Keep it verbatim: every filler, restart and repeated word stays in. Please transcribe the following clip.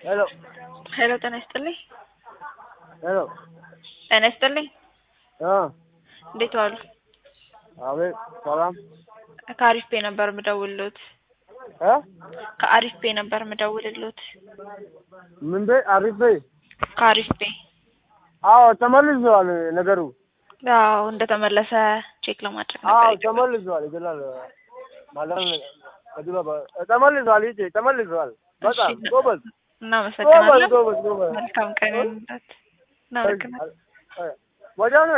ሄሎ ሄሎ ጤና ይስጥልኝ። ሄሎ ጤና ይስጥልኝ። አ እንዴት ዋሉ? አቤት ሰላም። ከአሪፍ ፔ ነበር የምደውልልዎት። እ ከአሪፍ ፔ ነበር የምደውልልዎት። ምን በይ? አሪፍ በይ። ከአሪፍ ፔ አዎ ተመልሷል ነገሩ። አዎ እንደተመለሰ ቼክ ለማድረግ ነበር። አዎ ተመልሷል ይላል ማለት ነው። ከዚህ በባ ተመልሷል ይሄ ተመልሷል። በጣም ጎበዝ እናመሰግናለን። ጎበዝ ጎበዝ ጎበዝ። መልካም ቀን ይሁንልዎት። እናመሰግናለን። ወዲያው